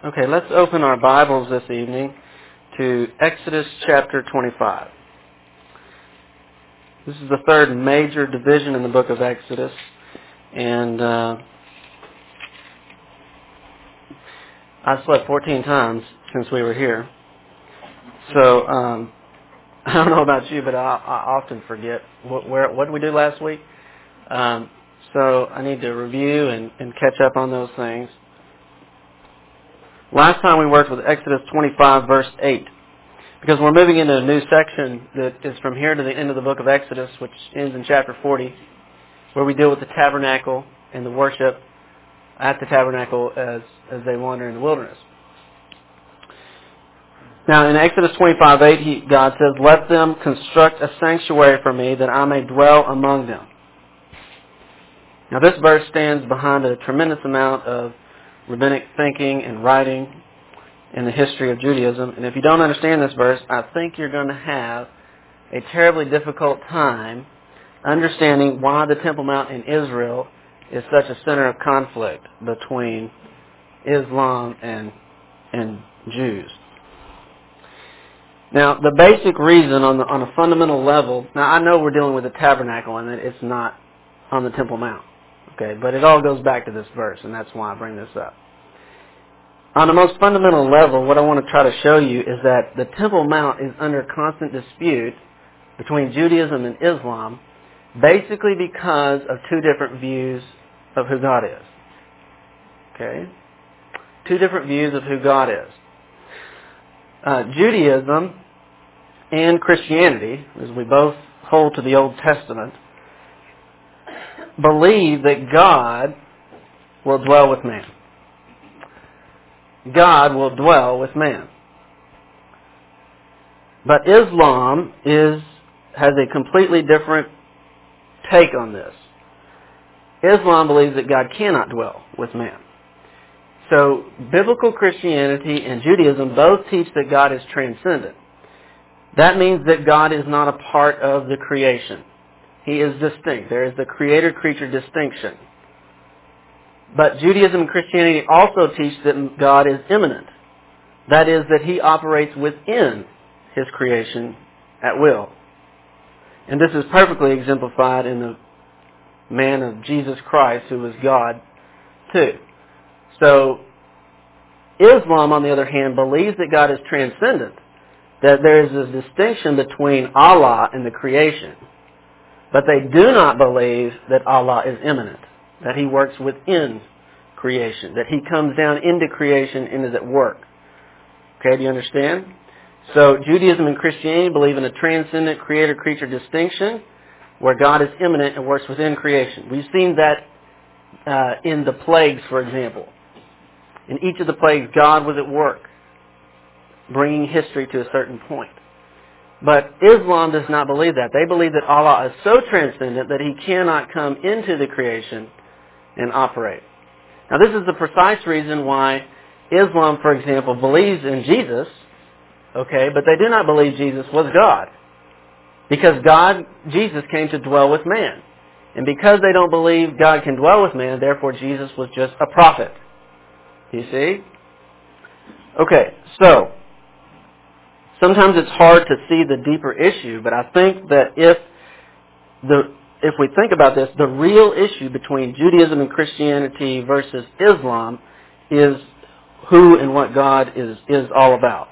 Okay, let's open our Bibles this evening to Exodus chapter 25. This is the third major division in the book of Exodus, and I slept 14 times since we were here. So I don't know about you, but I often forget what did we do last week. So I need to review and catch up on those things. Last time we worked with Exodus 25, verse 8. Because we're moving into a new section that is from here to the end of the book of Exodus, which ends in chapter 40, where we deal with the tabernacle and the worship at the tabernacle as they wander in the wilderness. Now, in Exodus 25:8, God says, "Let them construct a sanctuary for me, that I may dwell among them." Now, this verse stands behind a tremendous amount of rabbinic thinking and writing in the history of Judaism. And if you don't understand this verse, I think you're going to have a terribly difficult time understanding why the Temple Mount in Israel is such a center of conflict between Islam and Jews. Now, the basic reason on a fundamental level, now I know we're dealing with the tabernacle and that it's not on the Temple Mount, okay, but it all goes back to this verse, and that's why I bring this up. On the most fundamental level, what I want to try to show you is that the Temple Mount is under constant dispute between Judaism and Islam, basically because of two different views of who God is. Okay? Two different views of who God is. Judaism and Christianity, as we both hold to the Old Testament, believe that God will dwell with man. God will dwell with man. But Islam has a completely different take on this. Islam believes that God cannot dwell with man. So biblical Christianity and Judaism both teach that God is transcendent. That means that God is not a part of the creation. He is distinct. There is the creator-creature distinction. But Judaism and Christianity also teach that God is immanent. That is, that He operates within His creation at will. And this is perfectly exemplified in the man of Jesus Christ, who was God too. So, Islam, on the other hand, believes that God is transcendent, that there is a distinction between Allah and the creation. But they do not believe that Allah is immanent, that He works within creation, that He comes down into creation and is at work. Okay, do you understand? So Judaism and Christianity believe in a transcendent creator-creature distinction where God is immanent and works within creation. We've seen that in the plagues, for example. In each of the plagues, God was at work, bringing history to a certain point. But Islam does not believe that. They believe that Allah is so transcendent that He cannot come into the creation and operate. Now, this is the precise reason why Islam, for example, believes in Jesus, okay, but they do not believe Jesus was God. Because Jesus came to dwell with man. And because they don't believe God can dwell with man, therefore Jesus was just a prophet. You see? Okay, so sometimes it's hard to see the deeper issue, but I think that if we think about this, the real issue between Judaism and Christianity versus Islam is who and what God is all about.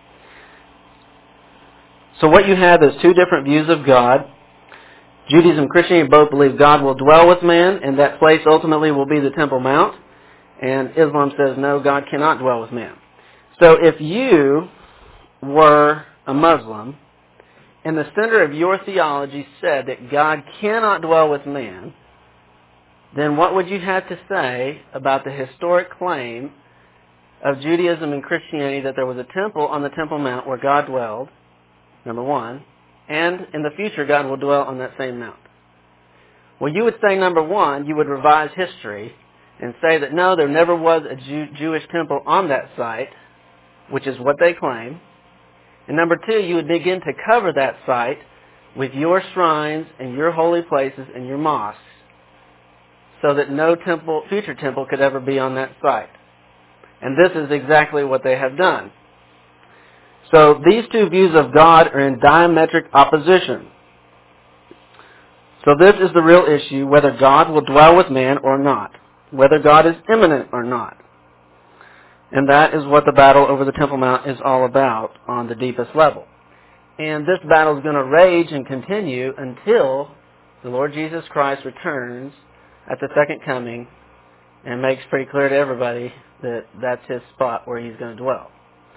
So what you have is two different views of God. Judaism and Christianity both believe God will dwell with man, and that place ultimately will be the Temple Mount. And Islam says, no, God cannot dwell with man. So if you were a Muslim, and the center of your theology said that God cannot dwell with man, then what would you have to say about the historic claim of Judaism and Christianity that there was a temple on the Temple Mount where God dwelled, number one, and in the future God will dwell on that same mount? Well, you would say, number one, you would revise history and say that no, there never was a Jewish temple on that site, which is what they claim. And number two, you would begin to cover that site with your shrines and your holy places and your mosques so that no future temple could ever be on that site. And this is exactly what they have done. So these two views of God are in diametric opposition. So this is the real issue, whether God will dwell with man or not, whether God is immanent or not. And that is what the battle over the Temple Mount is all about on the deepest level. And this battle is going to rage and continue until the Lord Jesus Christ returns at the second coming and makes pretty clear to everybody that that's his spot where he's going to dwell.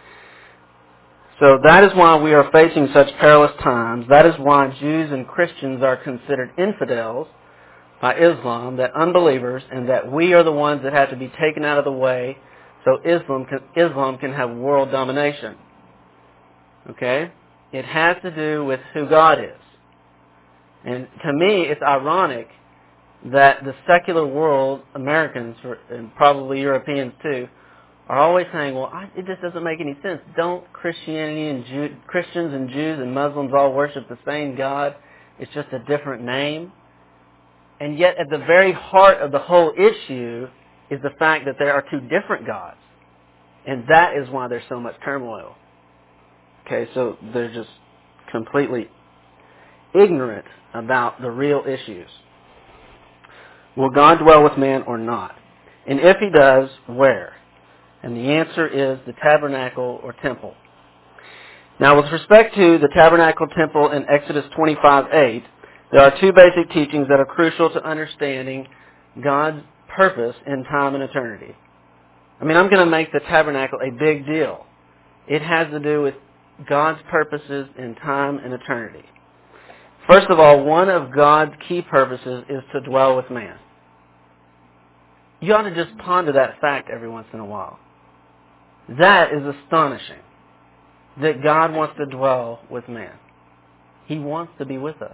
So that is why we are facing such perilous times. That is why Jews and Christians are considered infidels by Islam, that unbelievers, and that we are the ones that have to be taken out of the way so Islam can have world domination. Okay? It has to do with who God is. And to me, it's ironic that the secular world, Americans, and probably Europeans too, are always saying, well, it just doesn't make any sense. Don't Christianity and Christians and Jews and Muslims all worship the same God? It's just a different name. And yet at the very heart of the whole issue is the fact that there are two different gods. And that is why there's so much turmoil. Okay, so they're just completely ignorant about the real issues. Will God dwell with man or not? And if he does, where? And the answer is the tabernacle or temple. Now, with respect to the tabernacle temple in Exodus 25:8, there are two basic teachings that are crucial to understanding God's purpose in time and eternity. I mean, I'm going to make the tabernacle a big deal. It has to do with God's purposes in time and eternity. First of all, one of God's key purposes is to dwell with man. You ought to just ponder that fact every once in a while. That is astonishing, that God wants to dwell with man. He wants to be with us.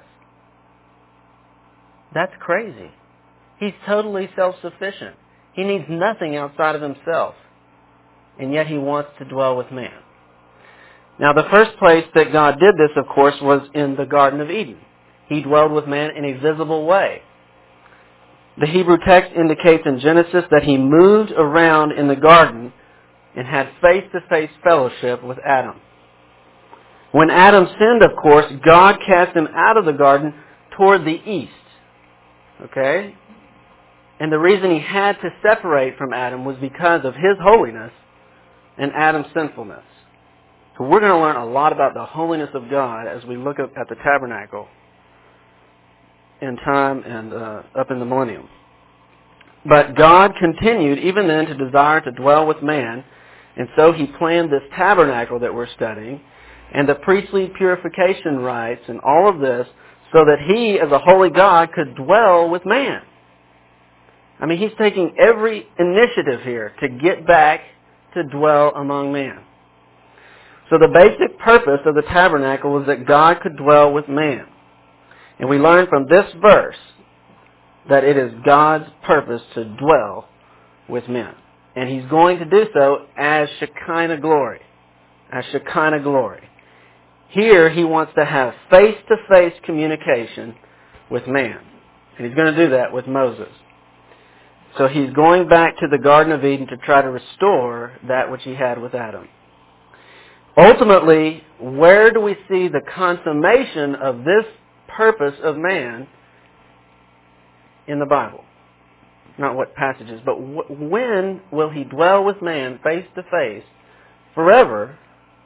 That's crazy. He's totally self-sufficient. He needs nothing outside of himself. And yet he wants to dwell with man. Now, the first place that God did this, of course, was in the Garden of Eden. He dwelled with man in a visible way. The Hebrew text indicates in Genesis that he moved around in the garden and had face-to-face fellowship with Adam. When Adam sinned, of course, God cast him out of the garden toward the east. Okay? And the reason he had to separate from Adam was because of his holiness and Adam's sinfulness. So we're going to learn a lot about the holiness of God as we look at the tabernacle in time and up in the millennium. But God continued even then to desire to dwell with man, and so he planned this tabernacle that we're studying and the priestly purification rites and all of this so that he, as a holy God, could dwell with man. I mean, he's taking every initiative here to get back to dwell among man. So the basic purpose of the tabernacle was that God could dwell with man. And we learn from this verse that it is God's purpose to dwell with men. And he's going to do so as Shekinah glory. As Shekinah glory. Here he wants to have face-to-face communication with man. And he's going to do that with Moses. So he's going back to the Garden of Eden to try to restore that which he had with Adam. Ultimately, where do we see the consummation of this purpose of man in the Bible? Not what passages, but when will he dwell with man face to face forever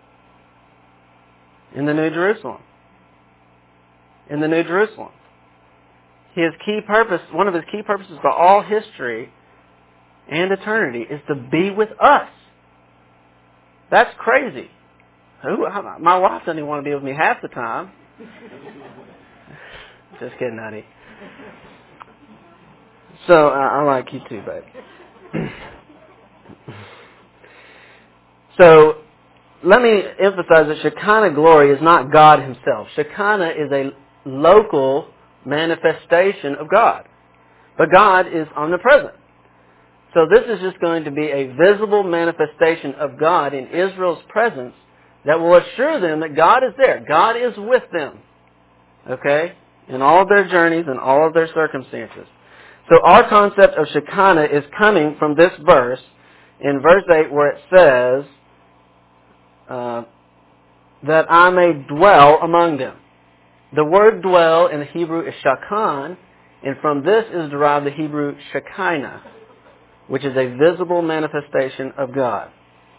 in the New Jerusalem? In the New Jerusalem. His key purpose, one of his key purposes for all history and eternity is to be with us. That's crazy. My wife doesn't even want to be with me half the time. Just kidding, honey. So, I like you too, babe. So, let me emphasize that Shekinah glory is not God himself. Shekinah is a local manifestation of God. But God is omnipresent. So this is just going to be a visible manifestation of God in Israel's presence that will assure them that God is there. God is with them. Okay? In all of their journeys and all of their circumstances. So our concept of Shekinah is coming from this verse, in verse 8 where it says, that I may dwell among them. The word dwell in the Hebrew is shakan, and from this is derived the Hebrew Shekinah, which is a visible manifestation of God.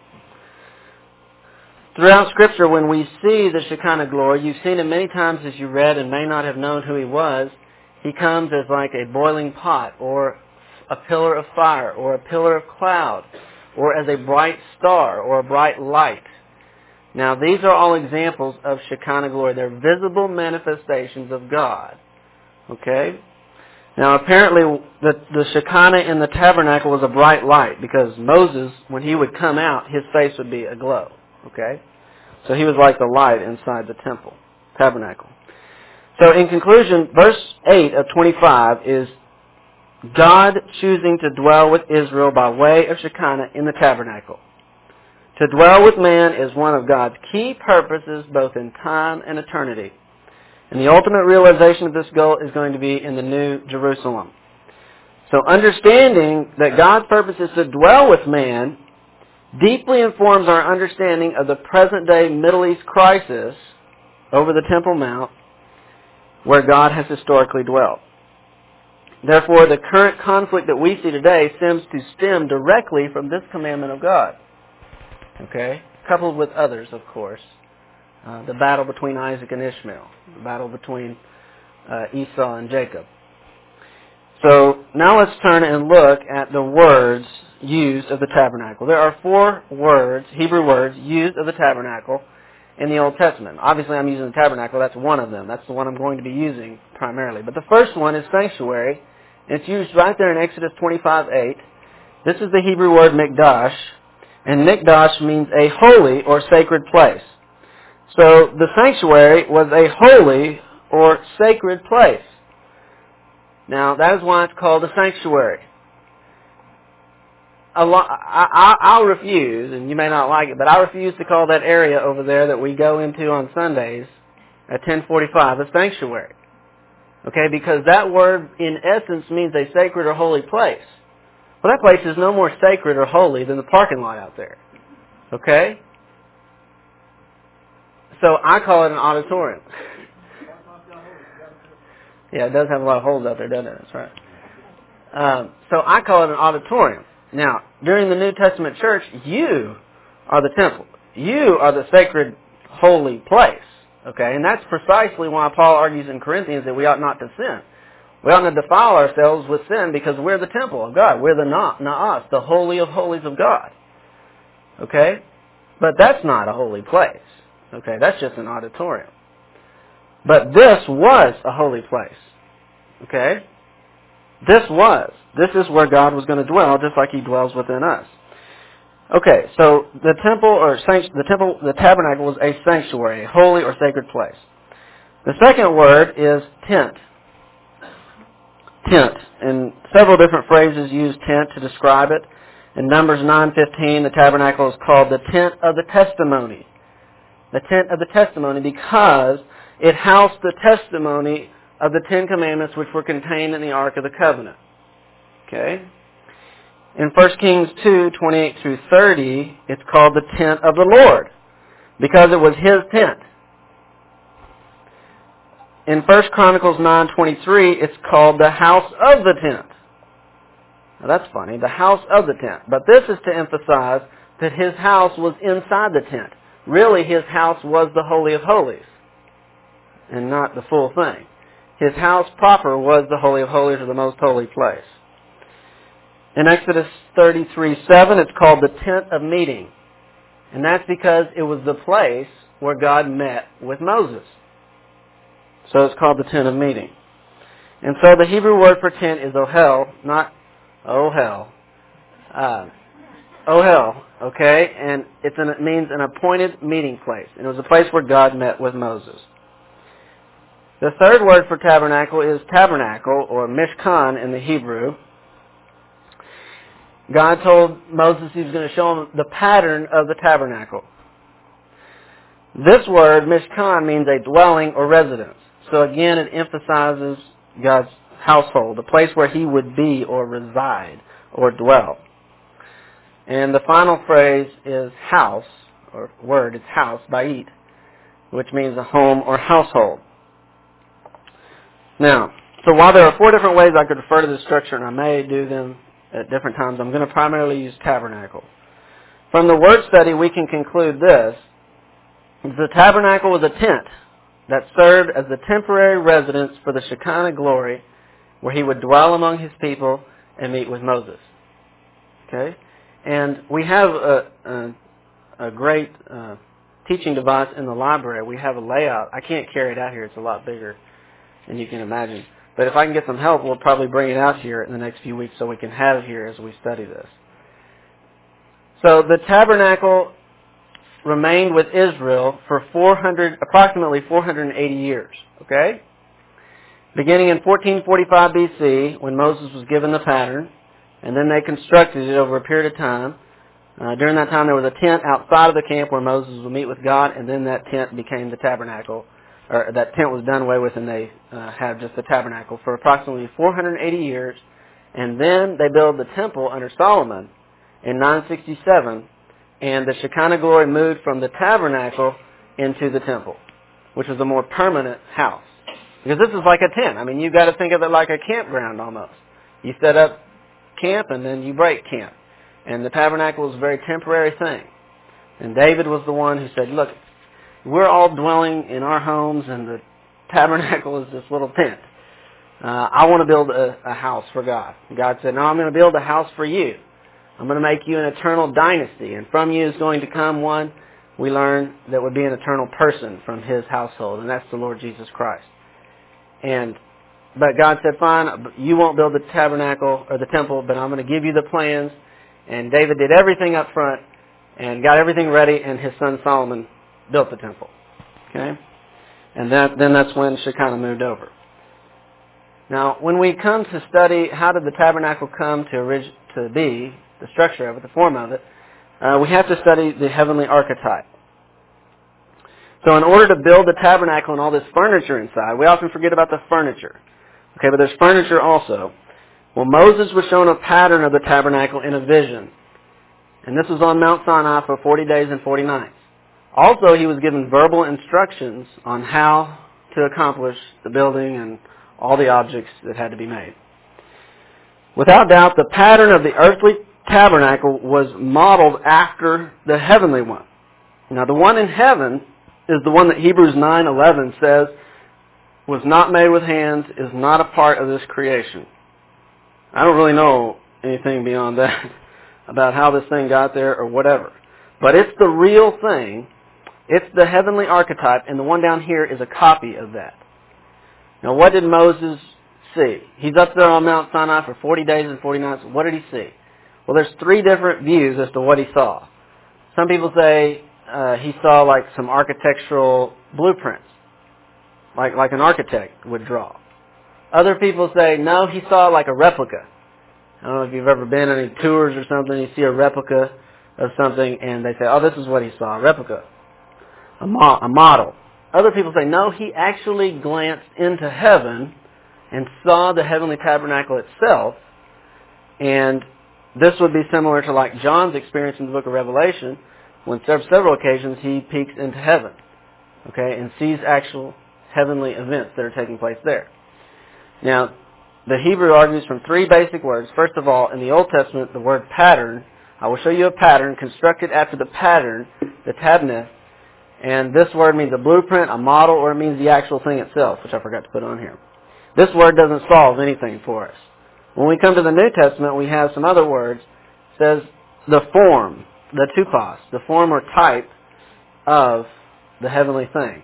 Throughout Scripture, when we see the Shekinah glory, you've seen him many times as you read and may not have known who he was. He comes as like a boiling pot, or a pillar of fire, or a pillar of cloud, or as a bright star, or a bright light. Now, these are all examples of Shekinah glory. They're visible manifestations of God. Okay? Now, apparently, the Shekinah in the tabernacle was a bright light, because Moses, when he would come out, his face would be aglow. Okay? So he was like the light inside the temple, tabernacle. So in conclusion, verse 8 of 25 is God choosing to dwell with Israel by way of Shekinah in the tabernacle. To dwell with man is one of God's key purposes both in time and eternity. And the ultimate realization of this goal is going to be in the New Jerusalem. So understanding that God's purpose is to dwell with man deeply informs our understanding of the present-day Middle East crisis over the Temple Mount, where God has historically dwelt. Therefore, the current conflict that we see today seems to stem directly from this commandment of God. Okay? Coupled with others, of course. The battle between Isaac and Ishmael. The battle between Esau and Jacob. So, now let's turn and look at the words used of the tabernacle. There are 4 words, Hebrew words, used of the tabernacle in the Old Testament. Obviously, I'm using the tabernacle. That's one of them. That's the one I'm going to be using primarily. But the first one is sanctuary. And it's used right there in Exodus 25:8. This is the Hebrew word mikdash. And mikdash means a holy or sacred place. So the sanctuary was a holy or sacred place. Now, that is why it's called a sanctuary. I'll refuse, and you may not like it, but I refuse to call that area over there that we go into on Sundays at 10:45 a sanctuary. Okay, because that word in essence means a sacred or holy place. Well, that place is no more sacred or holy than the parking lot out there. Okay? So I call it an auditorium. Yeah, it does have a lot of holes out there, doesn't it? That's right. So I call it an auditorium. Now, during the New Testament church, you are the temple. You are the sacred, holy place. Okay? And that's precisely why Paul argues in Corinthians that we ought not to sin. We ought not defile ourselves with sin because we're the temple of God. We're the Na'as, the holy of holies of God. Okay? But that's not a holy place. Okay? That's just an auditorium. But this was a holy place. Okay? This is where God was going to dwell, just like He dwells within us. Okay, so the tabernacle was a sanctuary, a holy or sacred place. The second word is tent. Tent. And several different phrases use tent to describe it. In Numbers 9:15, the tabernacle is called the tent of the testimony. The tent of the testimony because it housed the testimony of the 10 Commandments which were contained in the Ark of the Covenant. Okay? In 1 Kings 2:28 through 30, it's called the tent of the Lord because it was His tent. In 1 Chronicles 9:23, it's called the house of the tent. Now that's funny, the house of the tent. But this is to emphasize that His house was inside the tent. Really, His house was the Holy of Holies and not the full thing. His house proper was the Holy of Holies, or the most holy place. In Exodus 33:7, it's called the tent of meeting. And that's because it was the place where God met with Moses. So it's called the tent of meeting. And so the Hebrew word for tent is ohel, not ohel. Ohel, okay? And it means an appointed meeting place. And it was a place where God met with Moses. The third word for tabernacle is tabernacle, or mishkan in the Hebrew. God told Moses He was going to show him the pattern of the tabernacle. This word, mishkan, means a dwelling or residence. So again, it emphasizes God's household, a place where He would be or reside or dwell. And the final phrase is house, or word, it's house, bait, which means a home or household. Now, so while there are 4 different ways I could refer to this structure, and I may do them at different times, I'm going to primarily use tabernacle. From the word study, we can conclude this. The tabernacle was a tent that served as the temporary residence for the Shekinah glory, where he would dwell among his people and meet with Moses. Okay? And we have a great teaching device in the library. We have a layout. I can't carry it out here. It's a lot bigger than you can imagine. But if I can get some help, we'll probably bring it out here in the next few weeks so we can have it here as we study this. So the tabernacle remained with Israel for approximately 480 years. Okay? Beginning in 1445 BC, when Moses was given the pattern, and then they constructed it over a period of time. During that time, there was a tent outside of the camp where Moses would meet with God, and then that tent became the tabernacle, or that tent was done away with, and they had just the tabernacle for approximately 480 years. And then they built the temple under Solomon in 967, and the Shekinah glory moved from the tabernacle into the temple, which was a more permanent house. Because this is like a tent. I mean, you've got to think of it like a campground almost. You set up camp and then you break camp. And the tabernacle was a very temporary thing. And David was the one who said, look, we're all dwelling in our homes and the tabernacle is this little tent. I want to build a house for God. And God said, no, I'm going to build a house for you. I'm going to make you an eternal dynasty. And from you is going to come one, we learn, that would be an eternal person from his household. And that's the Lord Jesus Christ. But God said, fine, you won't build the tabernacle or the temple, but I'm going to give you the plans. And David did everything up front and got everything ready, and his son Solomon built the temple. Okay? And then that's when Shekinah moved over. Now, when we come to study how did the tabernacle come to be, the structure of it, the form of it, we have to study the heavenly archetype. So in order to build the tabernacle and all this furniture inside, we often forget about the furniture. Okay, but there's furniture also. Well, Moses was shown a pattern of the tabernacle in a vision. And this was on Mount Sinai for 40 days and 40 nights. Also, he was given verbal instructions on how to accomplish the building and all the objects that had to be made. Without doubt, the pattern of the earthly tabernacle was modeled after the heavenly one. Now, the one in heaven is the one that Hebrews 9:11 says was not made with hands, is not a part of this creation. I don't really know anything beyond that about how this thing got there or whatever. But it's the real thing. It's the heavenly archetype, and the one down here is a copy of that. Now, what did Moses see? He's up there on Mount Sinai for 40 days and 40 nights. What did he see? Well, there's 3 different views as to what he saw. Some people say he saw like some architectural blueprints, like an architect would draw. Other people say, no, he saw like a replica. I don't know if you've ever been on any tours or something, you see a replica of something and they say, oh, this is what he saw, a replica, a model. Other people say, no, he actually glanced into heaven and saw the heavenly tabernacle itself, and this would be similar to like John's experience in the book of Revelation, when several occasions he peeks into heaven, okay, and sees actual heavenly events that are taking place there. Now, the Hebrew argues from 3 basic words. First of all, in the Old Testament, the word pattern. I will show you a pattern constructed after the pattern, the tabneh. And this word means a blueprint, a model, or it means the actual thing itself, which I forgot to put on here. This word doesn't solve anything for us. When we come to the New Testament, we have some other words. It says the form, the tupos, the form or type of the heavenly thing.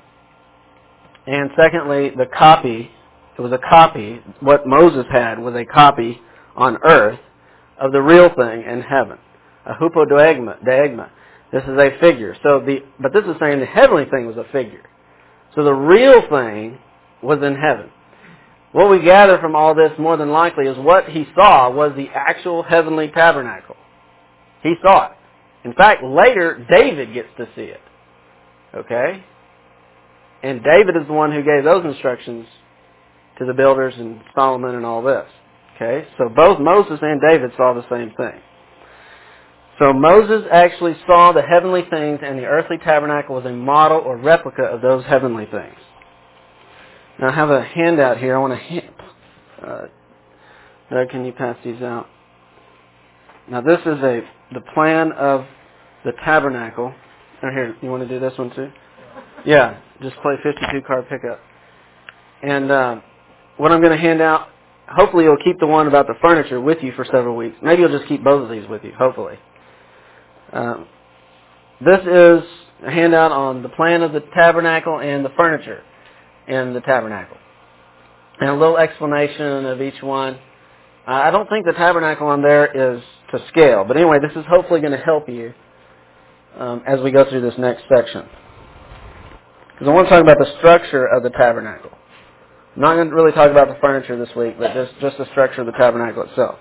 And secondly, the copy. It was a copy. What Moses had was a copy on earth of the real thing in heaven. A hupodeigma. This is a figure. But this is saying the heavenly thing was a figure. So the real thing was in heaven. What we gather from all this more than likely is what he saw was the actual heavenly tabernacle. He saw it. In fact, later David gets to see it. Okay? And David is the one who gave those instructions to the builders and Solomon and all this. Okay? So both Moses and David saw the same thing. So Moses actually saw the heavenly things, and the earthly tabernacle was a model or replica of those heavenly things. Now I have a handout here. I want to Doug, can you pass these out? Now this is the plan of the tabernacle. Oh, here, you want to do this one too? Yeah, just play 52 card pickup. And what I'm going to hand out, hopefully you'll keep the one about the furniture with you for several weeks. Maybe you'll just keep both of these with you, hopefully. This is a handout on the plan of the tabernacle and the furniture in the tabernacle. And a little explanation of each one. I don't think the tabernacle on there is to scale. But anyway, this is hopefully going to help you as we go through this next section. Because I want to talk about the structure of the tabernacle. I'm not going to really talk about the furniture this week, but just the structure of the tabernacle itself.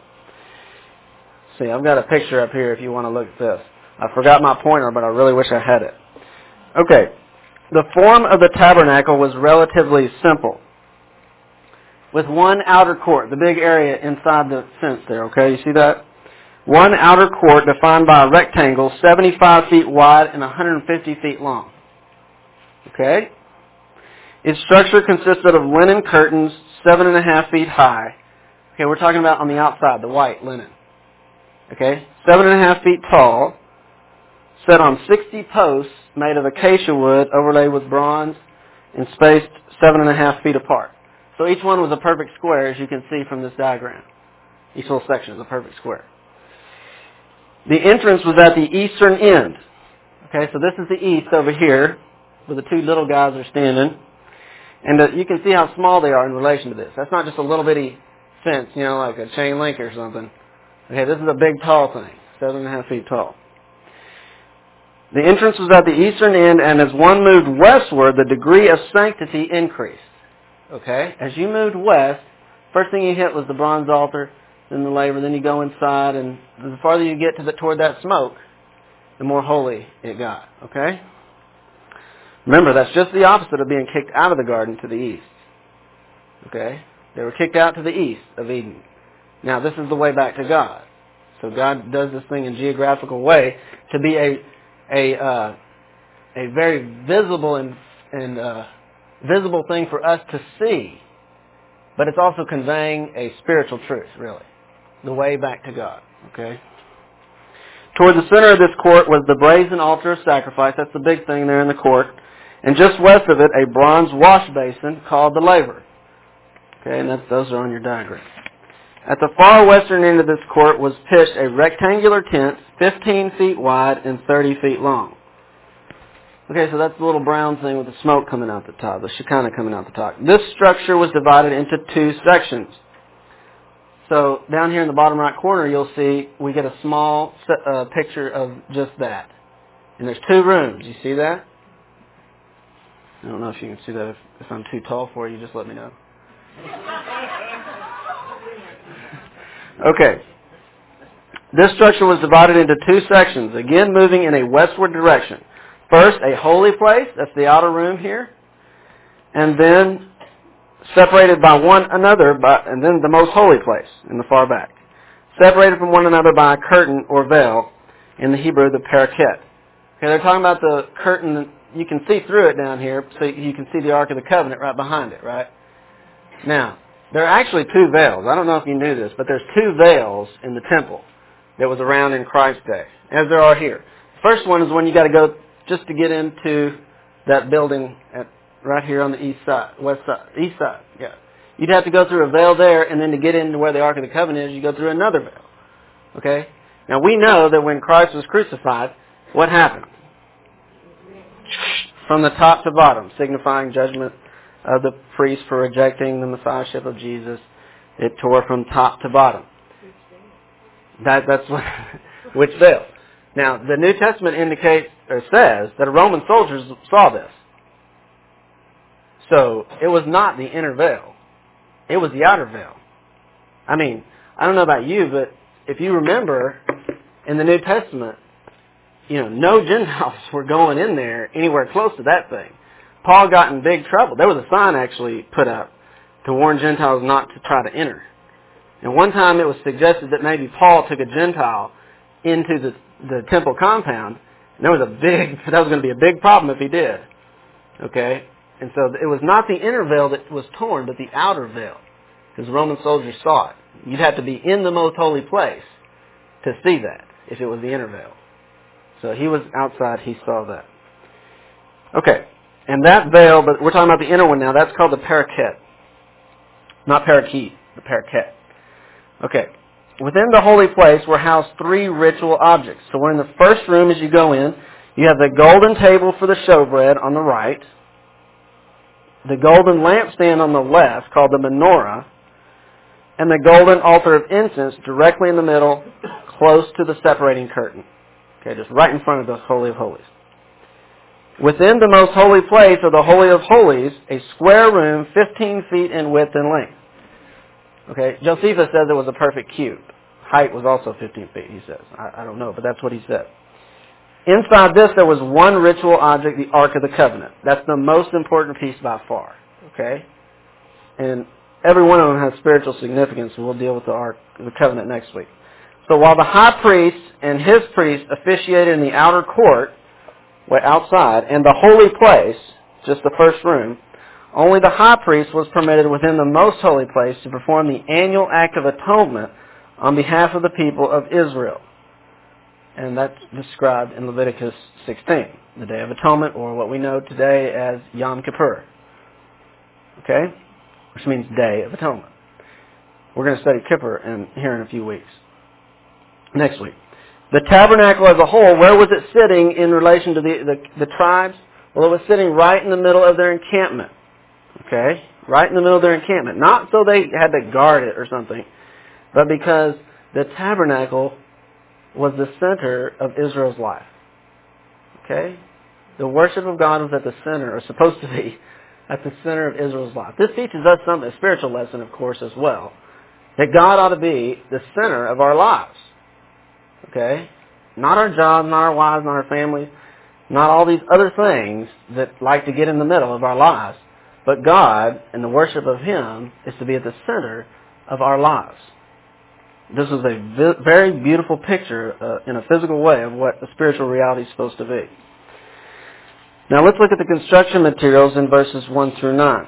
See, I've got a picture up here if you want to look at this. I forgot my pointer, but I really wish I had it. Okay. The form of the tabernacle was relatively simple. With one outer court, the big area inside the fence there, okay? You see that? One outer court defined by a rectangle 75 feet wide and 150 feet long. Okay? Its structure consisted of linen curtains 7.5 feet high. Okay, we're talking about on the outside, the white linen. Okay? 7.5 feet tall, set on 60 posts made of acacia wood overlaid with bronze and spaced 7.5 feet apart. So each one was a perfect square, as you can see from this diagram. Each little section is a perfect square. The entrance was at the eastern end. Okay, so this is the east over here, where the two little guys are standing. And you can see how small they are in relation to this. That's not just a little bitty fence, like a chain link or something. Okay, this is a big tall thing, 7.5 feet tall. The entrance was at the eastern end, and as one moved westward, the degree of sanctity increased. Okay, as you moved west, first thing you hit was the bronze altar, then the laver, then you go inside, and the farther you get toward that smoke, the more holy it got. Okay? Remember, that's just the opposite of being kicked out of the garden to the east. Okay? They were kicked out to the east of Eden. Now, this is the way back to God. So God does this thing in a geographical way to be a very visible and visible thing for us to see. But it's also conveying a spiritual truth, really. The way back to God. Okay? Toward the center of this court was the brazen altar of sacrifice. That's the big thing there in the court. And just west of it, a bronze wash basin called the laver. Okay, and those are on your diagram. At the far western end of this court was pitched a rectangular tent 15 feet wide and 30 feet long. Okay, so that's the little brown thing with the smoke coming out the top, the Shekinah coming out the top. This structure was divided into two sections. So down here in the bottom right corner, you'll see we get a small picture of just that. And there's two rooms. You see that? I don't know if you can see that. If I'm too tall for you, just let me know. Okay. This structure was divided into two sections, again moving in a westward direction. First, a holy place, that's the outer room here, and then separated by one another, and then the most holy place in the far back. Separated from one another by a curtain or veil, in the Hebrew, the paraket. Okay, they're talking about the curtain. You can see through it down here, so you can see the Ark of the Covenant right behind it, right? Now, there are actually two veils. I don't know if you knew this, but there's two veils in the temple that was around in Christ's day, as there are here. The first one is when you got to go just to get into that building right here on the east side, east side, yeah. You'd have to go through a veil there, and then to get into where the Ark of the Covenant is, you go through another veil. Okay? Now, we know that when Christ was crucified, what happened? From the top to bottom, signifying judgment of the priest for rejecting the Messiahship of Jesus. It tore from top to bottom. That's what, which veil? Now, the New Testament indicates or says that Roman soldiers saw this. So, it was not the inner veil. It was the outer veil. I mean, I don't know about you, but if you remember, in the New Testament, no Gentiles were going in there anywhere close to that thing. Paul got in big trouble. There was a sign actually put up to warn Gentiles not to try to enter. And one time it was suggested that maybe Paul took a Gentile into the temple compound. And that was going to be a big problem if he did. Okay? And so it was not the inner veil that was torn, but the outer veil. Because Roman soldiers saw it. You'd have to be in the most holy place to see that, if it was the inner veil. So he was outside, he saw that. Okay. And that veil, but we're talking about the inner one now, that's called the paraket. Not parakeet, the paraket. Okay. Within the holy place were housed 3 ritual objects. So we're in the first room as you go in. You have the golden table for the showbread on the right. The golden lampstand on the left, called the menorah. And the golden altar of incense directly in the middle, close to the separating curtain. Okay, just right in front of the Holy of Holies. Within the most holy place of the Holy of Holies, a square room 15 feet in width and length. Okay, Josephus says it was a perfect cube. Height was also 15 feet, he says. I don't know, but that's what he said. Inside this, there was one ritual object, the Ark of the Covenant. That's the most important piece by far. Okay? And every one of them has spiritual significance, and we'll deal with the Ark of the Covenant next week. So while the high priest and his priest officiated in the outer court, way outside, and the holy place, just the first room, only the high priest was permitted within the most holy place to perform the annual act of atonement on behalf of the people of Israel. And that's described in Leviticus 16, the Day of Atonement, or what we know today as Yom Kippur. Okay? Which means Day of Atonement. We're going to study Kippur here in a few weeks. Next week. The tabernacle as a whole, where was it sitting in relation to the tribes? Well, it was sitting right in the middle of their encampment. Okay? Right in the middle of their encampment. Not so they had to guard it or something, but because the tabernacle was the center of Israel's life. Okay? The worship of God was at the center, or supposed to be, at the center of Israel's life. This teaches us something, a spiritual lesson, of course, as well. That God ought to be the center of our lives. Okay? Not our jobs, not our wives, not our families, not all these other things that like to get in the middle of our lives. But God and the worship of Him is to be at the center of our lives. This is a very beautiful picture in a physical way of what the spiritual reality is supposed to be. Now let's look at the construction materials in verses 1 through 9.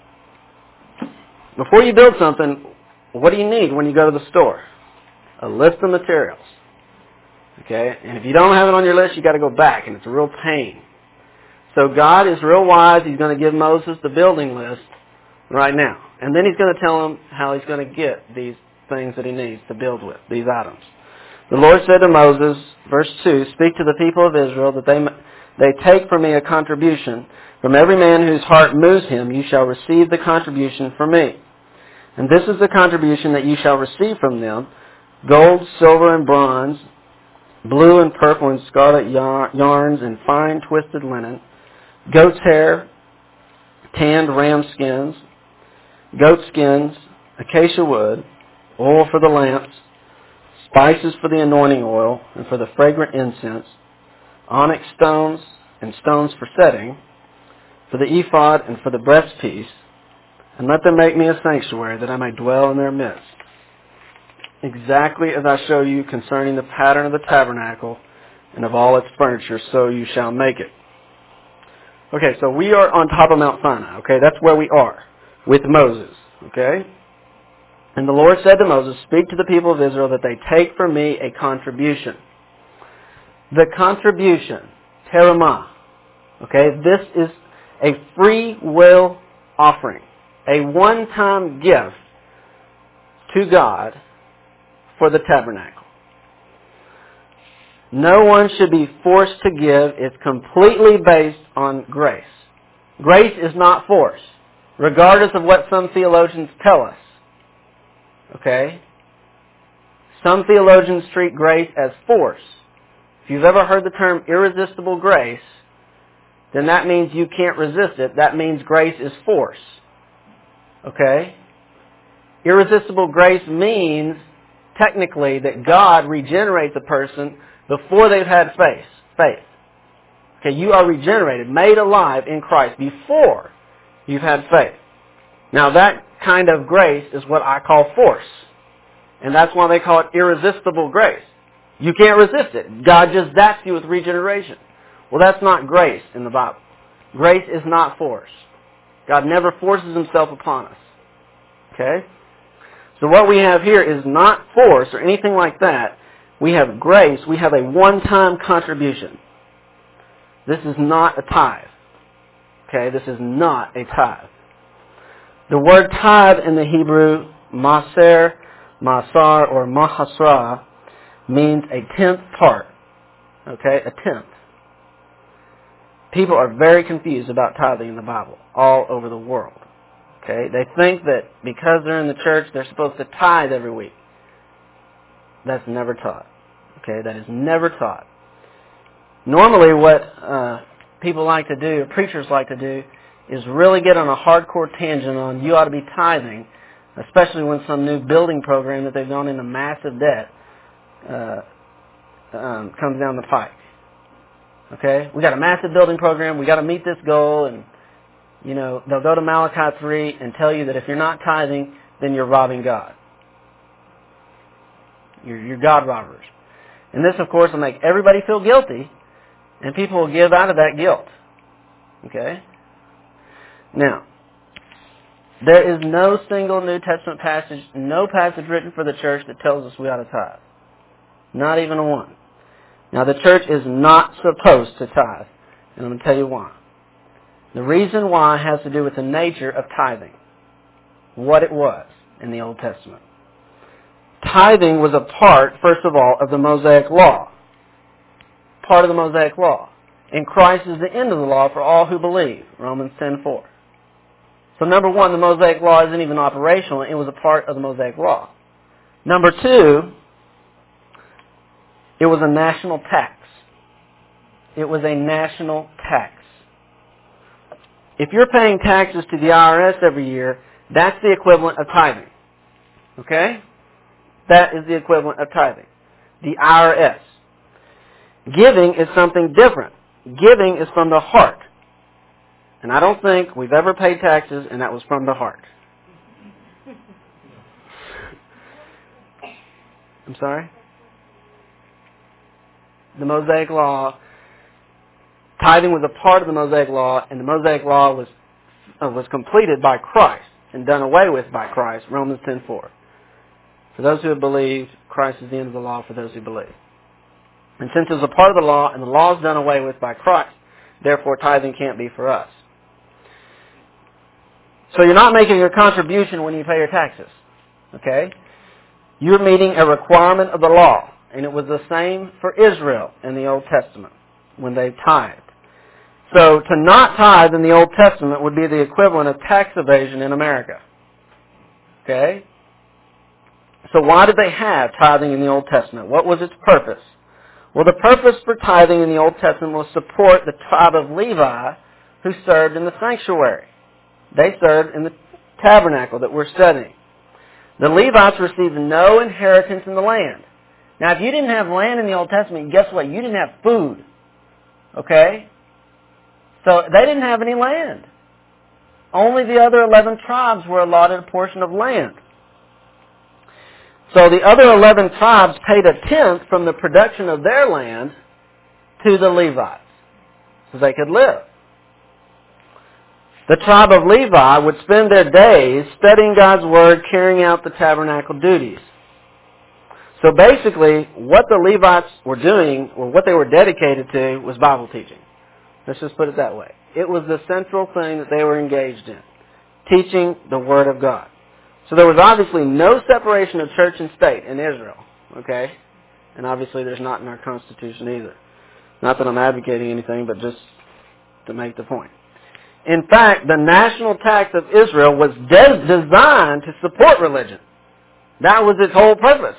Before you build something, what do you need when you go to the store? A list of materials. Okay? And if you don't have it on your list, you've got to go back, and it's a real pain. So God is real wise. He's going to give Moses the building list right now. And then He's going to tell him how He's going to get these things that he needs to build with, these items. The Lord said to Moses, verse 2, "Speak to the people of Israel that they take from me a contribution. From every man whose heart moves him, you shall receive the contribution from me. And this is the contribution that you shall receive from them: gold, silver, and bronze, blue and purple and scarlet yarns, and fine twisted linen, goat's hair, tanned ram skins, goat skins, acacia wood, oil for the lamps, spices for the anointing oil and for the fragrant incense, onyx stones and stones for setting, for the ephod and for the breastpiece, and let them make me a sanctuary that I may dwell in their midst. Exactly as I show you concerning the pattern of the tabernacle and of all its furniture, so you shall make it." Okay, so we are on top of Mount Sinai. Okay, that's where we are with Moses. Okay? And the Lord said to Moses, "Speak to the people of Israel that they take from me a contribution." The contribution, terumah. Okay, this is a free will offering, a one-time gift to God for the tabernacle. No one should be forced to give. It's completely based on grace. Grace is not force, regardless of what some theologians tell us. Okay? Some theologians treat grace as force. If you've ever heard the term irresistible grace, then that means you can't resist it. That means grace is force. Okay? Irresistible grace means, technically, that God regenerates a person before they've had faith. Okay, you are regenerated, made alive in Christ before you've had faith. Now that kind of grace is what I call force. And that's why they call it irresistible grace. You can't resist it. God just zaps you with regeneration. Well, that's not grace in the Bible. Grace is not force. God never forces himself upon us. Okay? So what we have here is not force or anything like that. We have grace. We have a one-time contribution. This is not a tithe. Okay? This is not a tithe. The word tithe in the Hebrew, maser, masar, or mahasra, means a tenth part. Okay? A tenth. People are very confused about tithing in the Bible all over the world. Okay? They think that because they're in the church, they're supposed to tithe every week. That's never taught. Okay? That is never taught. Normally what people like to do, or preachers like to do, is really get on a hardcore tangent on you ought to be tithing, especially when some new building program that they've gone into massive debt comes down the pike. Okay? We got a massive building program, we got to meet this goal, and they'll go to Malachi 3 and tell you that if you're not tithing, then you're robbing God. You're God robbers. And this, of course, will make everybody feel guilty, and people will give out of that guilt. Okay? Now, there is no single New Testament passage, no passage written for the church that tells us we ought to tithe. Not even a one. Now, the church is not supposed to tithe, and I'm going to tell you why. The reason why has to do with the nature of tithing, what it was in the Old Testament. Tithing was a part, first of all, of the Mosaic Law. Part of the Mosaic Law. And Christ is the end of the law for all who believe, Romans 10:4. So number one, the Mosaic Law isn't even operational. It was a part of the Mosaic Law. Number two, it was a national tax. It was a national tax. If you're paying taxes to the IRS every year, that's the equivalent of tithing. Okay? That is the equivalent of tithing. The IRS. Giving is something different. Giving is from the heart. And I don't think we've ever paid taxes and that was from the heart. I'm sorry? The Mosaic Law, tithing was a part of the Mosaic Law, and the Mosaic Law was completed by Christ and done away with by Christ, Romans 10:4. For those who have believed, Christ is the end of the law for those who believe. And since it was a part of the law, and the law is done away with by Christ, therefore tithing can't be for us. So you're not making a contribution when you pay your taxes. Okay? You're meeting a requirement of the law. And it was the same for Israel in the Old Testament when they tithed. So to not tithe in the Old Testament would be the equivalent of tax evasion in America. Okay? So why did they have tithing in the Old Testament? What was its purpose? Well, the purpose for tithing in the Old Testament was to support the tribe of Levi who served in the sanctuary. They served in the tabernacle that we're studying. The Levites received no inheritance in the land. Now, if you didn't have land in the Old Testament, guess what? You didn't have food. Okay? So they didn't have any land. Only the other 11 tribes were allotted a portion of land. So the other 11 tribes paid a tenth from the production of their land to the Levites so they could live. The tribe of Levi would spend their days studying God's Word, carrying out the tabernacle duties. So basically, what the Levites were doing, or what they were dedicated to, was Bible teaching. Let's just put it that way. It was the central thing that they were engaged in, teaching the Word of God. So there was obviously no separation of church and state in Israel, okay? And obviously there's not in our Constitution either. Not that I'm advocating anything, but just to make the point. In fact, the national tax of Israel was designed to support religion. That was its whole purpose.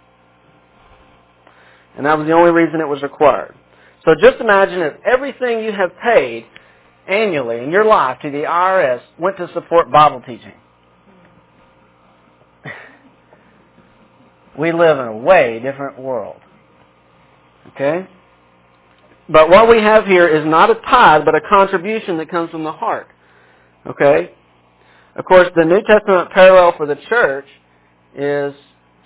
And that was the only reason it was required. So just imagine if everything you have paid annually in your life to the IRS went to support Bible teaching. We live in a way different world. Okay? But what we have here is not a tithe, but a contribution that comes from the heart. Okay? Of course, the New Testament parallel for the church is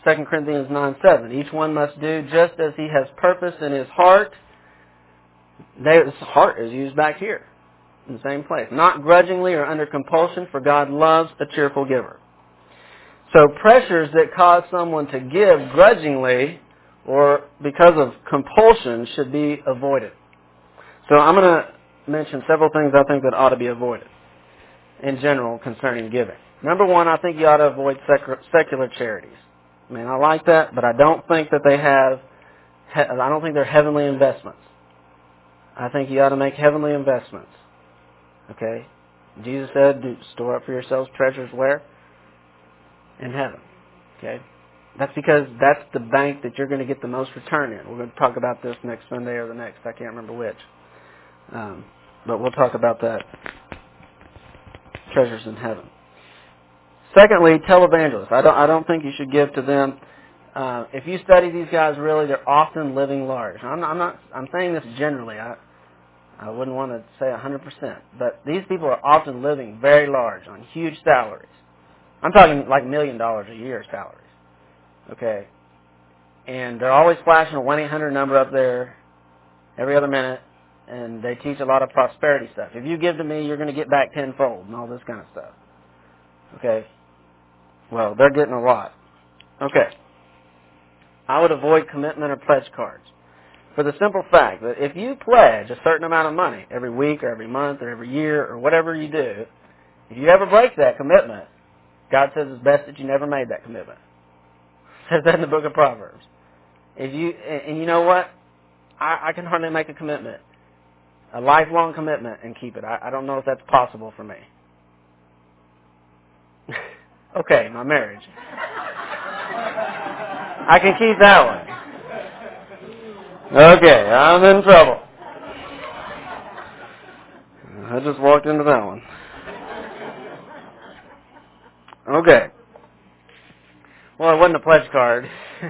2 Corinthians 9:7. Each one must do just as he has purpose in his heart. This heart is used back here in the same place. Not grudgingly or under compulsion, for God loves a cheerful giver. So pressures that cause someone to give grudgingly or because of compulsion should be avoided. So I'm going to mention several things I think that ought to be avoided in general concerning giving. Number one, I think you ought to avoid secular charities. I mean, I like that, but I don't think that I don't think they're heavenly investments. I think you ought to make heavenly investments. Okay? Jesus said, store up for yourselves treasures where? In heaven. Okay? That's because that's the bank that you're going to get the most return in. We're going to talk about this next Sunday or the next. I can't remember which. But we'll talk about that. Treasures in heaven. Secondly, televangelists. I don't think you should give to them. If you study these guys, really, they're often living large. I'm saying this generally. I wouldn't want to say 100%, but these people are often living very large on huge salaries. I'm talking like $1 million a year salaries. Okay, and they're always flashing a 1-800 number up there every other minute, and they teach a lot of prosperity stuff. If you give to me, you're going to get back tenfold and all this kind of stuff. Okay, well, they're getting a lot. Okay, I would avoid commitment or pledge cards for the simple fact that if you pledge a certain amount of money every week or every month or every year or whatever you do, if you ever break that commitment, God says it's best that you never made that commitment. It says that in the book of Proverbs. And you know what? I can hardly make a commitment, a lifelong commitment, and keep it. I don't know if that's possible for me. Okay, my marriage. I can keep that one. Okay, I'm in trouble. I just walked into that one. Okay. Well, it wasn't a pledge card.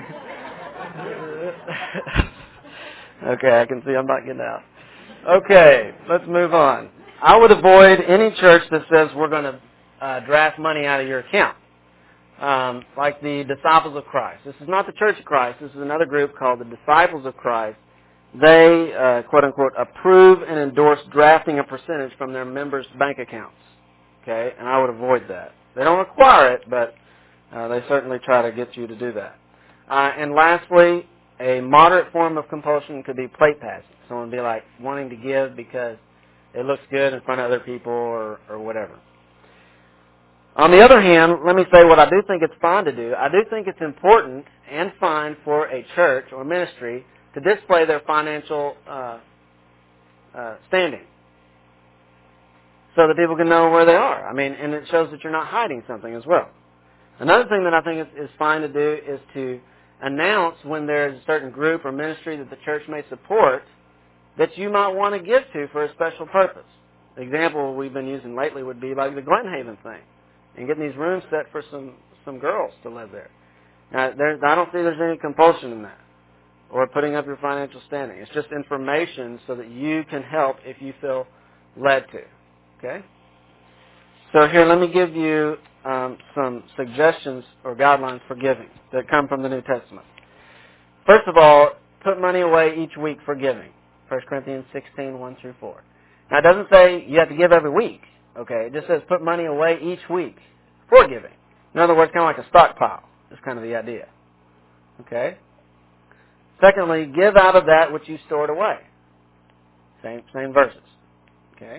Okay, I can see I'm not getting out. Okay, let's move on. I would avoid any church that says we're going to draft money out of your account. Like the Disciples of Christ. This is not the Church of Christ. This is another group called the Disciples of Christ. They, quote-unquote, approve and endorse drafting a percentage from their members' bank accounts. Okay, and I would avoid that. They don't require it, but they certainly try to get you to do that. And lastly, a moderate form of compulsion could be plate passing. Someone would be like wanting to give because it looks good in front of other people or whatever. On the other hand, let me say what I do think it's fine to do. I do think it's important and fine for a church or ministry to display their financial standing so that people can know where they are. I mean, and it shows that you're not hiding something as well. Another thing that I think is fine to do is to announce when there's a certain group or ministry that the church may support that you might want to give to for a special purpose. The example we've been using lately would be like the Glen Haven thing and getting these rooms set for some girls to live there. Now, I don't see there's any compulsion in that or putting up your financial standing. It's just information so that you can help if you feel led to. Okay? So here, let me give you some suggestions or guidelines for giving that come from the New Testament. First of all, put money away each week for giving. 1 Corinthians 16, 1 through 4. Now, it doesn't say you have to give every week. Okay? It just says put money away each week for giving. In other words, kind of like a stockpile is kind of the idea. Okay? Secondly, give out of that which you stored away. Same verses. Okay?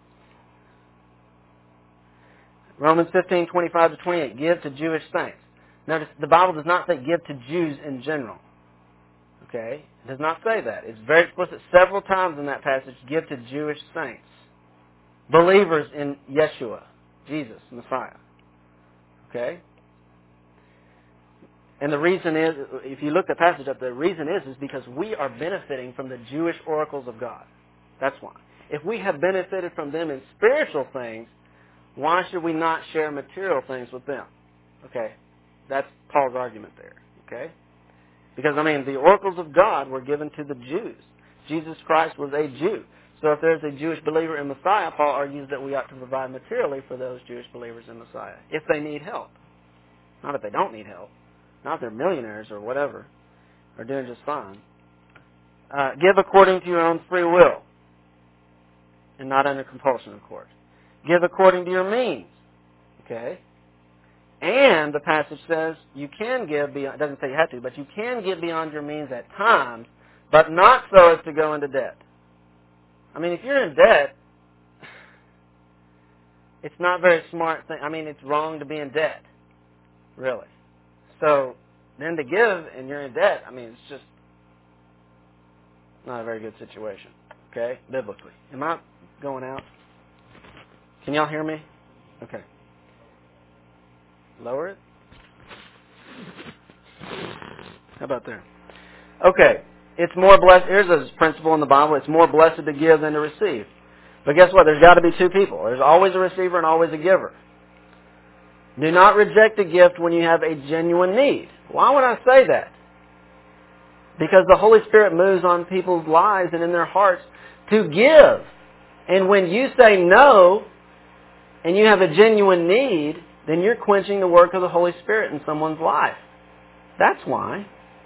Romans 15, 25 to 28. Give to Jewish saints. Notice the Bible does not say give to Jews in general. Okay? It does not say that. It's very explicit several times in that passage. Give to Jewish saints. Believers in Yeshua, Jesus, Messiah. Okay? And the reason is, if you look the passage up, the reason is because we are benefiting from the Jewish oracles of God. That's why. If we have benefited from them in spiritual things, why should we not share material things with them? Okay? That's Paul's argument there. Okay? Because, the oracles of God were given to the Jews. Jesus Christ was a Jew. So if there's a Jewish believer in Messiah, Paul argues that we ought to provide materially for those Jewish believers in Messiah, if they need help. Not if they don't need help. Not they're millionaires or whatever. They're doing just fine. Give according to your own free will. And not under compulsion, of course. Give according to your means. Okay? And the passage says you can give beyond, it doesn't say you have to, but you can give beyond your means at times, but not so as to go into debt. I mean, if you're in debt, it's not a very smart thing. I mean, it's wrong to be in debt, really. So then to give and you're in debt, I mean, it's just not a very good situation, okay, biblically. Am I going out? Can y'all hear me? Okay. Lower it? How about there? Okay. It's more blessed. Here's a principle in the Bible. It's more blessed to give than to receive. But guess what? There's got to be two people. There's always a receiver and always a giver. Do not reject a gift when you have a genuine need. Why would I say that? Because the Holy Spirit moves on people's lives and in their hearts to give. And when you say no and you have a genuine need, then you're quenching the work of the Holy Spirit in someone's life. That's why.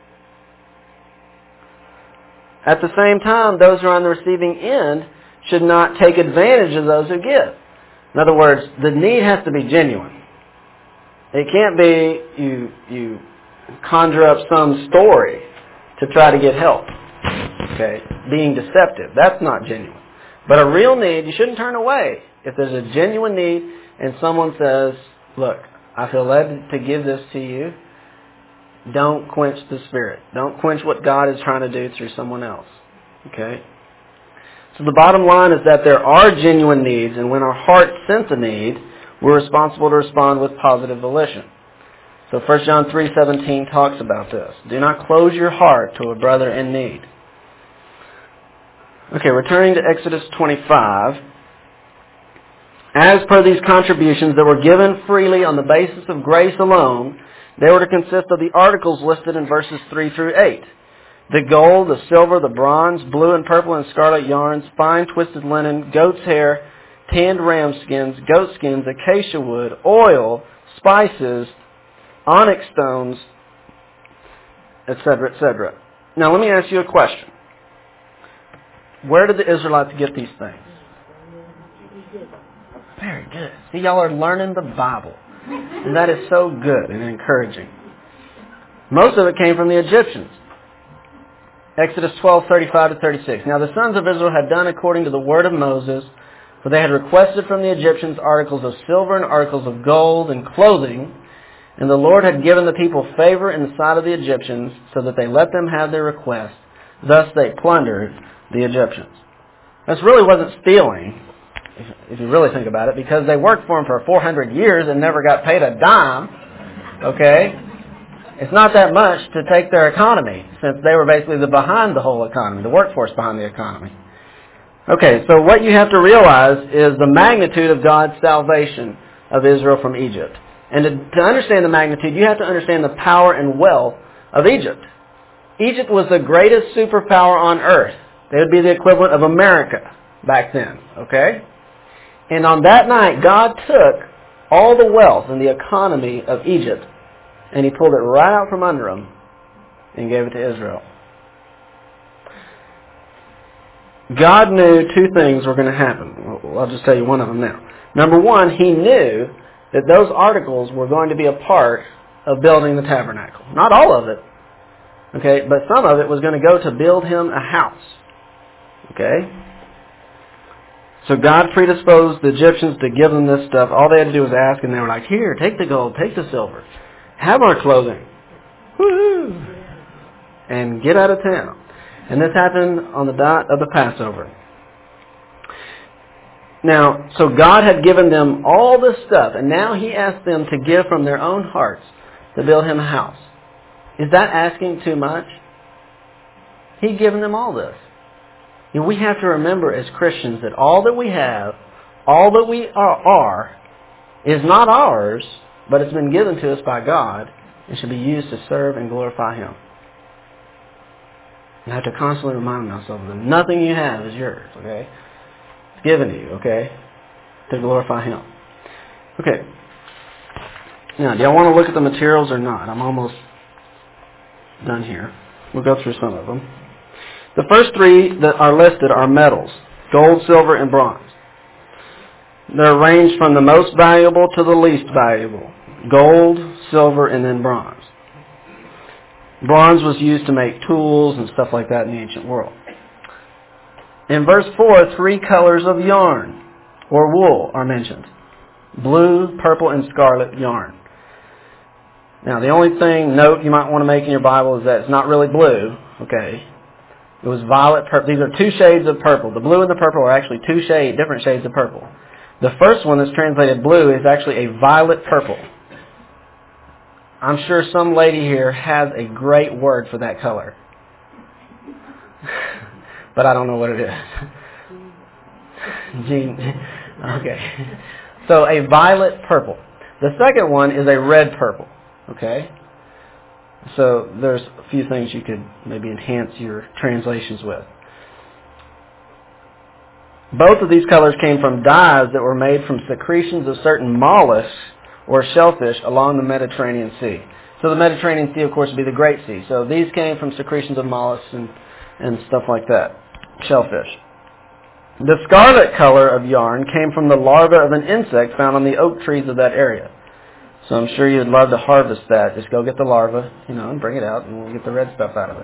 At the same time, those who are on the receiving end should not take advantage of those who give. In other words, the need has to be genuine. It can't be you conjure up some story to try to get help. Okay? Being deceptive. That's not genuine. But a real need, you shouldn't turn away. If there's a genuine need and someone says, look, I feel led to give this to you, don't quench the Spirit. Don't quench what God is trying to do through someone else. Okay? So the bottom line is that there are genuine needs, and when our heart sense a need, we're responsible to respond with positive volition. So 1 John 3:17 talks about this. Do not close your heart to a brother in need. Okay, returning to Exodus 25. As per these contributions that were given freely on the basis of grace alone, they were to consist of the articles listed in verses 3 through 8. The gold, the silver, the bronze, blue and purple and scarlet yarns, fine twisted linen, goat's hair, tanned ram skins, goat skins, acacia wood, oil, spices, onyx stones, etc., etc. Now let me ask you a question. Where did the Israelites get these things? Very good. See, y'all are learning the Bible. And that is so good and encouraging. Most of it came from the Egyptians. Exodus 12:35-36. Now the sons of Israel had done according to the word of Moses, for they had requested from the Egyptians articles of silver and articles of gold and clothing, and the Lord had given the people favor in the sight of the Egyptians, so that they let them have their request. Thus they plundered the Egyptians. This really wasn't stealing, if you really think about it, because they worked for them for 400 years and never got paid a dime. Okay? It's not that much to take their economy, since they were basically behind the whole economy, the workforce behind the economy. Okay, so what you have to realize is the magnitude of God's salvation of Israel from Egypt. And to understand the magnitude, you have to understand the power and wealth of Egypt. Egypt was the greatest superpower on earth. They would be the equivalent of America back then. Okay? And on that night, God took all the wealth and the economy of Egypt, and He pulled it right out from under them and gave it to Israel. God knew two things were going to happen. Well, I'll just tell you one of them now. Number one, He knew that those articles were going to be a part of building the tabernacle. Not all of it, okay, but some of it was going to go to build Him a house. Okay? So God predisposed the Egyptians to give them this stuff. All they had to do was ask, and they were like, here, take the gold, take the silver. Have our clothing. Woo-hoo! And get out of town. And this happened on the dot of the Passover. Now, so God had given them all this stuff, and now He asked them to give from their own hearts to build Him a house. Is that asking too much? He'd given them all this. You know, we have to remember as Christians that all that we have, all that we are, is not ours, but it's been given to us by God and should be used to serve and glorify Him. You have to constantly remind ourselves that nothing you have is yours, okay? It's given to you, okay? To glorify Him. Okay. Now, do y'all want to look at the materials or not? I'm almost done here. We'll go through some of them. The first three that are listed are metals: gold, silver, and bronze. They're arranged from the most valuable to the least valuable: gold, silver, and then bronze. Bronze was used to make tools and stuff like that in the ancient world. In verse 4, 3 colors of yarn or wool are mentioned: blue, purple, and scarlet yarn. Now, the only note you might want to make in your Bible is that it's not really blue, okay? It was violet purple. These are 2 shades of purple. The blue and the purple are actually 2 different shades of purple. The first one that's translated blue is actually a violet purple. I'm sure some lady here has a great word for that color. But I don't know what it is. Jean. Okay. So a violet purple. The second one is a red purple. Okay? So there's a few things you could maybe enhance your translations with. Both of these colors came from dyes that were made from secretions of certain mollusks or shellfish along the Mediterranean Sea. So the Mediterranean Sea, of course, would be the Great Sea. So these came from secretions of mollusks and stuff like that, shellfish. The scarlet color of yarn came from the larva of an insect found on the oak trees of that area. So I'm sure you'd love to harvest that. Just go get the larva, and bring it out, and we'll get the red stuff out of it.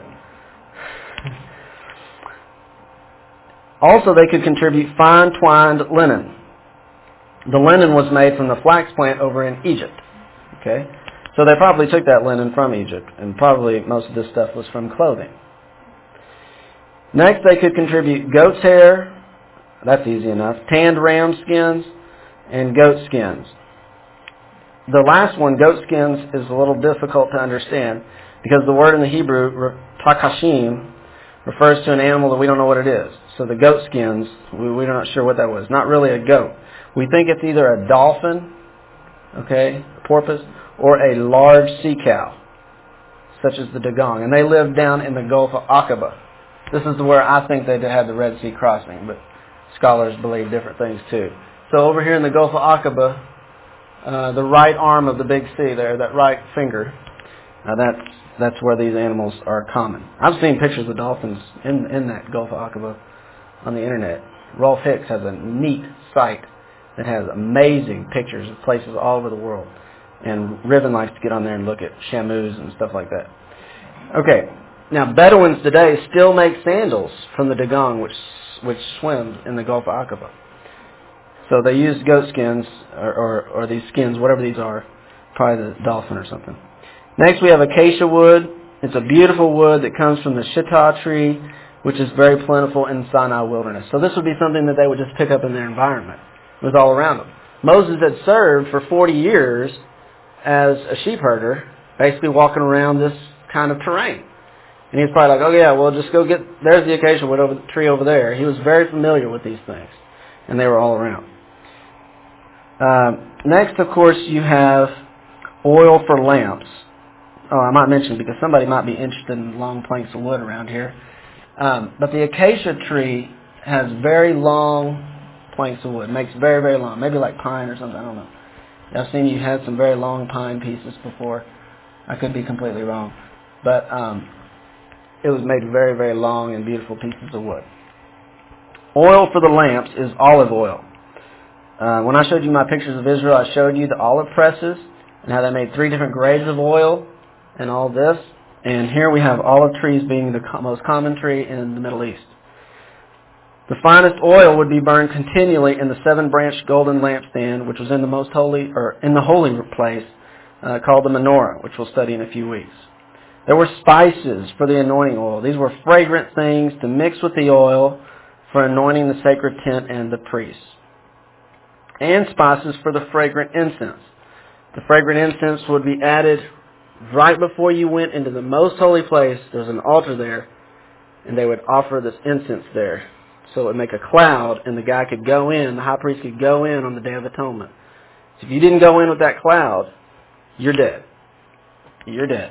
Also, they could contribute fine twined linen. The linen was made from the flax plant over in Egypt. Okay? So they probably took that linen from Egypt, and probably most of this stuff was from clothing. Next, they could contribute goat's hair. That's easy enough. Tanned ram skins and goat skins. The last one, goat skins, is a little difficult to understand because the word in the Hebrew, takashim, refers to an animal that we don't know what it is. So the goat skins, we're not sure what that was. Not really a goat. We think it's either a dolphin, okay, a porpoise, or a large sea cow, such as the dugong. And they live down in the Gulf of Aqaba. This is where I think they had the Red Sea crossing, but scholars believe different things too. So over here in the Gulf of Aqaba, the right arm of the big sea there, that right finger, that's where these animals are common. I've seen pictures of dolphins in that Gulf of Aqaba on the internet. Rolf Hicks has a neat site that has amazing pictures of places all over the world. And Riven likes to get on there and look at shamus and stuff like that. Okay, now Bedouins today still make sandals from the dugong, which swims in the Gulf of Aqaba. So they use goat skins, or these skins, whatever these are, probably the dolphin or something. Next we have acacia wood. It's a beautiful wood that comes from the shittah tree, which is very plentiful in Sinai wilderness. So this would be something that they would just pick up in their environment. It was all around them. Moses had served for 40 years as a sheep herder, basically walking around this kind of terrain. And he's probably like, oh yeah, well just go there's the acacia wood tree over there. He was very familiar with these things. And they were all around. Next, of course, you have oil for lamps. Oh, I might mention because somebody might be interested in long planks of wood around here. But the acacia tree has very long planks of wood. It makes very, very long. Maybe like pine or something. I don't know. I've seen you had some very long pine pieces before. I could be completely wrong. But it was made very, very long and beautiful pieces of wood. Oil for the lamps is olive oil. When I showed you my pictures of Israel, I showed you the olive presses and how they made 3 different grades of oil and all this. And here we have olive trees being the most common tree in the Middle East. The finest oil would be burned continually in the 7-branched golden lampstand, which was in the most holy, or in the holy place, called the menorah, which we'll study in a few weeks. There were spices for the anointing oil. These were fragrant things to mix with the oil for anointing the sacred tent and the priests. And spices for the fragrant incense. The fragrant incense would be added right before you went into the most holy place. There's an altar there, and they would offer this incense there. So it would make a cloud, and the guy could go in, the high priest could go in on the Day of Atonement. So if you didn't go in with that cloud, you're dead. You're dead.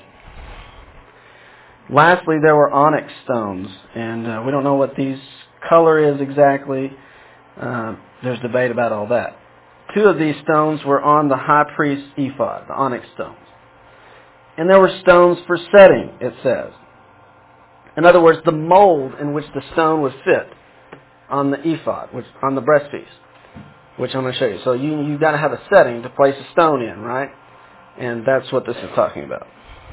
Lastly, there were onyx stones, and we don't know what these color is exactly. There's debate about all that. 2 of these stones were on the high priest's ephod, the onyx stones. And there were stones for setting, it says. In other words, the mold in which the stone would fit on the ephod, on the breastpiece, which I'm going to show you. So you've got to have a setting to place a stone in, right? And that's what this is talking about.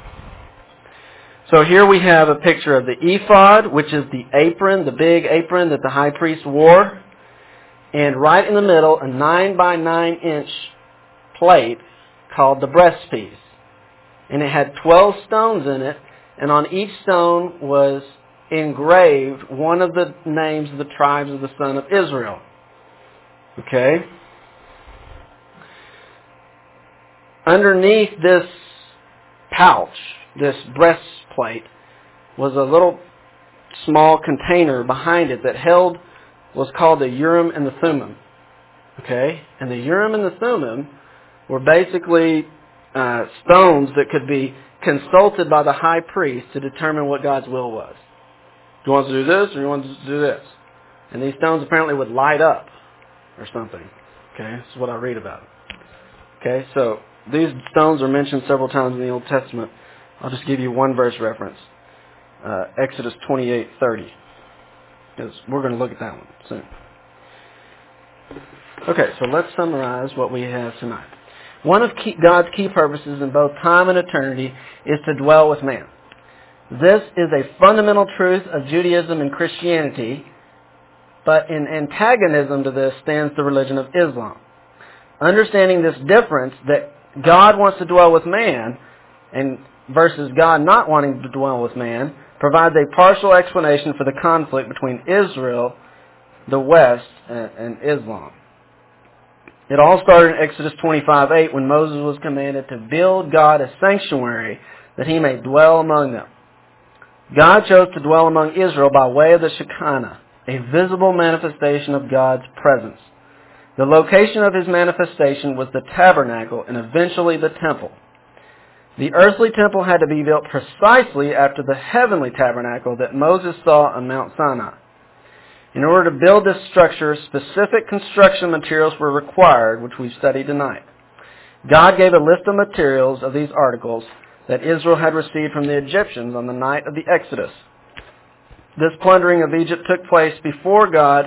So here we have a picture of the ephod, which is the apron, the big apron that the high priest wore. And right in the middle, a 9 by 9 inch plate called the breastpiece. And it had 12 stones in it, and on each stone was engraved one of the names of the tribes of the son of Israel. Okay? Underneath this pouch, this breastplate, was a little small container behind it that held what's called the Urim and the Thummim. Okay? And the Urim and the Thummim were basically stones that could be consulted by the high priest to determine what God's will was. Do you want to do this or do you want to do this? And these stones apparently would light up or something. Okay? This is what I read about. Okay? So these stones are mentioned several times in the Old Testament. I'll just give you one verse reference. Exodus 28:30. Because we're going to look at that one soon. Okay, so let's summarize what we have tonight. One of God's key purposes in both time and eternity is to dwell with man. This is a fundamental truth of Judaism and Christianity, but in antagonism to this stands the religion of Islam. Understanding this difference that God wants to dwell with man and versus God not wanting to dwell with man provides a partial explanation for the conflict between Israel, the West, and Islam. It all started in Exodus 25:8 when Moses was commanded to build God a sanctuary that he may dwell among them. God chose to dwell among Israel by way of the Shekinah, a visible manifestation of God's presence. The location of his manifestation was the tabernacle and eventually the temple. The earthly temple had to be built precisely after the heavenly tabernacle that Moses saw on Mount Sinai. In order to build this structure, specific construction materials were required, which we've studied tonight. God gave a list of materials of these articles that Israel had received from the Egyptians on the night of the Exodus. This plundering of Egypt took place because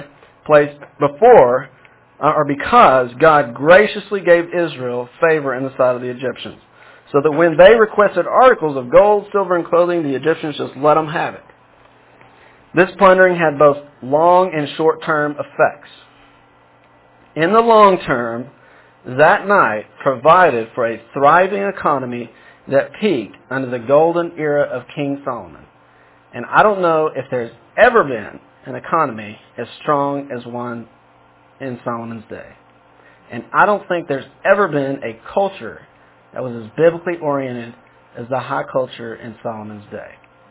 God graciously gave Israel favor in the sight of the Egyptians, so that when they requested articles of gold, silver, and clothing, the Egyptians just let them have it. This plundering had both long and short-term effects. In the long term, that night provided for a thriving economy that peaked under the golden era of King Solomon. And I don't know if there's ever been an economy as strong as one in Solomon's day. And I don't think there's ever been a culture that was as biblically oriented as the high culture in Solomon's day.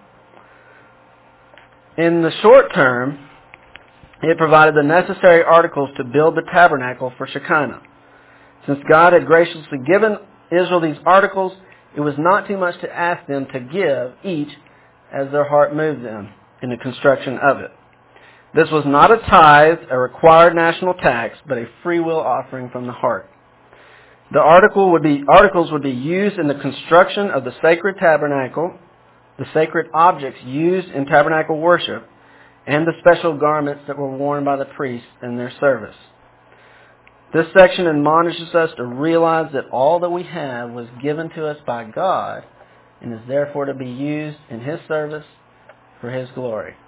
In the short term, it provided the necessary articles to build the tabernacle for Shekinah. Since God had graciously given Israel these articles, it was not too much to ask them to give each as their heart moved them in the construction of it. This was not a tithe, a required national tax, but a free will offering from the heart. The articles would be used in the construction of the sacred tabernacle, the sacred objects used in tabernacle worship, and the special garments that were worn by the priests in their service. This section admonishes us to realize that all that we have was given to us by God and is therefore to be used in His service for His glory.